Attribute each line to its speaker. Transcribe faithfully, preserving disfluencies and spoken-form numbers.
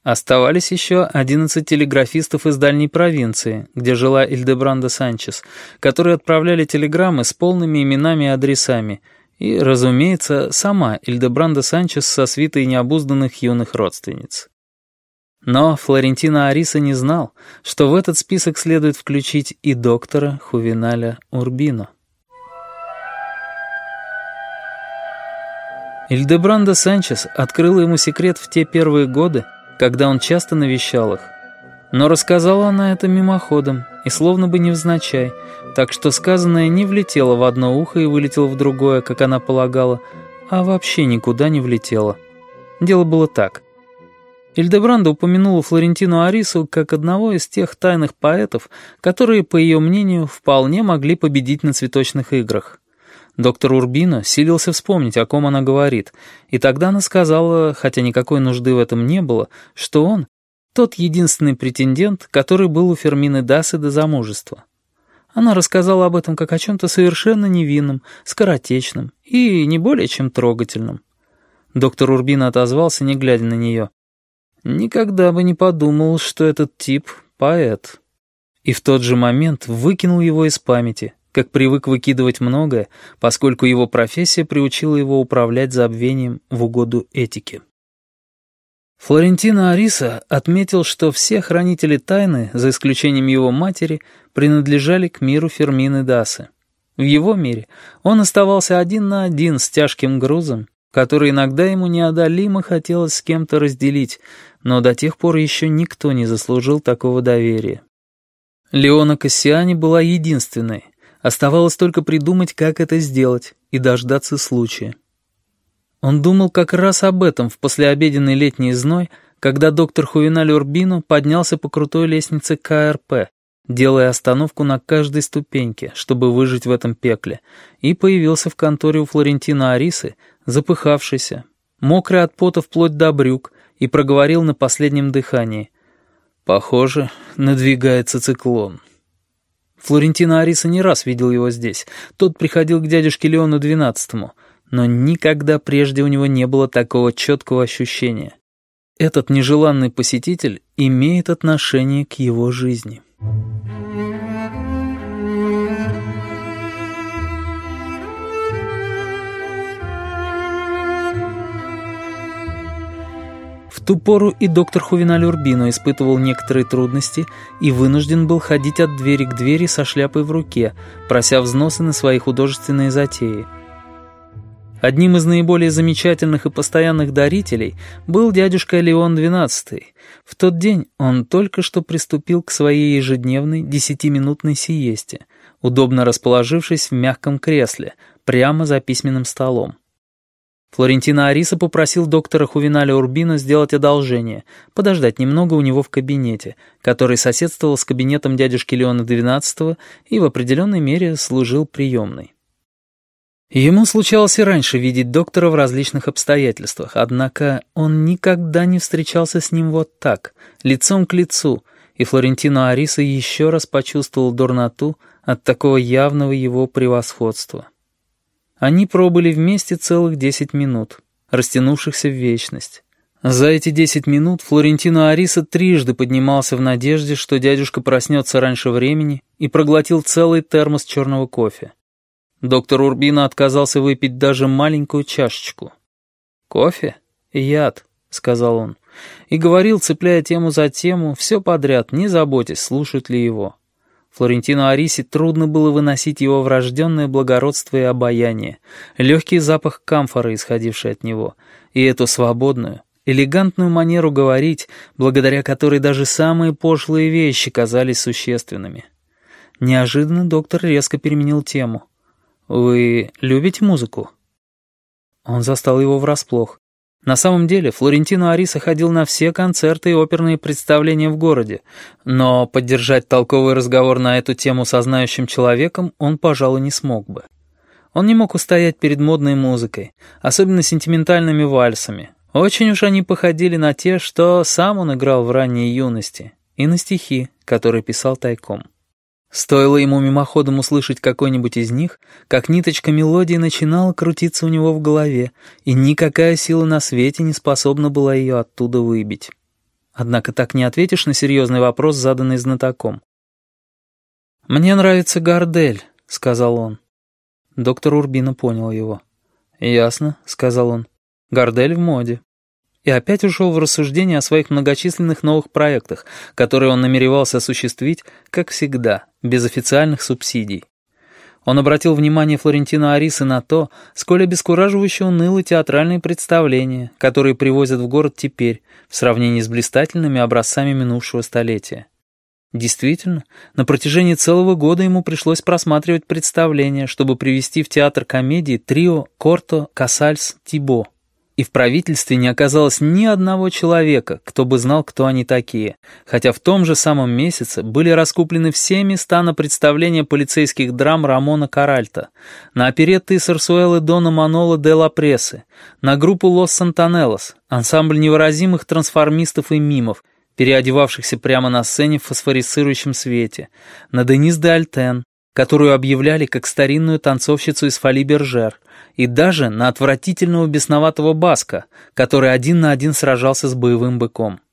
Speaker 1: Оставались еще одиннадцать телеграфистов из дальней провинции, где жила Ильдебранда Санчес, которые отправляли телеграммы с полными именами и адресами, и, разумеется, сама Ильдебранда Санчес со свитой необузданных юных родственниц. Но Флорентино Ариса не знал, что в этот список следует включить и доктора Хувеналя Урбино. Ильдебранда Санчес открыла ему секрет в те первые годы, когда он часто навещал их. Но рассказала она это мимоходом и словно бы невзначай, так что сказанное не влетело в одно ухо и вылетело в другое, как она полагала, а вообще никуда не влетело. Дело было так. Ильдебранда упомянула Флорентино Арису как одного из тех тайных поэтов, которые, по ее мнению, вполне могли победить на цветочных играх. Доктор Урбино силился вспомнить, о ком она говорит, и тогда она сказала, хотя никакой нужды в этом не было, что он — тот единственный претендент, который был у Фермины Дасы до замужества. Она рассказала об этом как о чем-то совершенно невинном, скоротечном и не более чем трогательном. Доктор Урбино отозвался, не глядя на нее. «Никогда бы не подумал, что этот тип — поэт». И в тот же момент выкинул его из памяти, как привык выкидывать многое, поскольку его профессия приучила его управлять забвением в угоду этике. Флорентино Ариса отметил, что все хранители тайны, за исключением его матери, принадлежали к миру Фермины Дасы. В его мире он оставался один на один с тяжким грузом, который иногда ему неодолимо хотелось с кем-то разделить, но до тех пор еще никто не заслужил такого доверия. Леона Кассиани была единственной. Оставалось только придумать, как это сделать, и дождаться случая. Он думал как раз об этом в послеобеденный летний зной, когда доктор Хувеналь Урбино поднялся по крутой лестнице ка эр пэ, делая остановку на каждой ступеньке, чтобы выжить в этом пекле, и появился в конторе у Флорентино Арисы, запыхавшийся, мокрый от пота вплоть до брюк, и проговорил на последнем дыхании: «Похоже, надвигается циклон». Флорентино Ариса не раз видел его здесь. Тот приходил к дядюшке Леону двенадцатому, но никогда прежде у него не было такого четкого ощущения. Этот нежеланный посетитель имеет отношение к его жизни. В ту пору и доктор Хувеналь Урбино испытывал некоторые трудности и вынужден был ходить от двери к двери со шляпой в руке, прося взносы на свои художественные затеи. Одним из наиболее замечательных и постоянных дарителей был дядюшка Леон двенадцатый. В тот день он только что приступил к своей ежедневной десятиминутной сиесте, удобно расположившись в мягком кресле, прямо за письменным столом. Флорентино Ариса попросил доктора Хувеналя Урбино сделать одолжение, подождать немного у него в кабинете, который соседствовал с кабинетом дядюшки Леона двенадцатого и в определенной мере служил приемной. Ему случалось и раньше видеть доктора в различных обстоятельствах, однако он никогда не встречался с ним вот так, лицом к лицу, и Флорентино Ариса еще раз почувствовал дурноту от такого явного его превосходства. Они пробыли вместе целых десять минут, растянувшихся в вечность. За эти десять минут Флорентино Ариса трижды поднимался в надежде, что дядюшка проснется раньше времени, и проглотил целый термос черного кофе. Доктор Урбино отказался выпить даже маленькую чашечку. «Кофе? Яд», — сказал он, и говорил, цепляя тему за тему, все подряд, не заботясь, слушают ли его. Флорентино Арисе трудно было выносить его врожденное благородство и обаяние, легкий запах камфоры, исходивший от него, и эту свободную, элегантную манеру говорить, благодаря которой даже самые пошлые вещи казались существенными. Неожиданно доктор резко переменил тему. «Вы любите музыку?» Он застал его врасплох. На самом деле Флорентино Ариса ходил на все концерты и оперные представления в городе, но поддержать толковый разговор на эту тему со знающим человеком он, пожалуй, не смог бы. Он не мог устоять перед модной музыкой, особенно сентиментальными вальсами. Очень уж они походили на те, что сам он играл в ранней юности, и на стихи, которые писал тайком. Стоило ему мимоходом услышать какой-нибудь из них, как ниточка мелодии начинала крутиться у него в голове, и никакая сила на свете не способна была ее оттуда выбить. Однако так не ответишь на серьезный вопрос, заданный знатоком. «Мне нравится Гардель», — сказал он. Доктор Урбино понял его. «Ясно», — сказал он. «Гардель в моде». И опять ушел в рассуждение о своих многочисленных новых проектах, которые он намеревался осуществить, как всегда, без официальных субсидий. Он обратил внимание Флорентино Арисы на то, сколь обескураживающе унылы театральные представления, которые привозят в город теперь, в сравнении с блистательными образцами минувшего столетия. Действительно, на протяжении целого года ему пришлось просматривать представления, чтобы привести в театр комедии трио Корто, Касальс, Тибо. И в правительстве не оказалось ни одного человека, кто бы знал, кто они такие, хотя в том же самом месяце были раскуплены все места на представление полицейских драм Рамона Каральта, на оперетты и сарсуэлы Дона Манола де ла Пресы, на группу Лос Сантанеллос, ансамбль невыразимых трансформистов и мимов, переодевавшихся прямо на сцене в фосфорицирующем свете, на Денис де Альтен, которую объявляли как старинную танцовщицу из Фоли Бержер, и даже на отвратительного бесноватого Баска, который один на один сражался с боевым быком.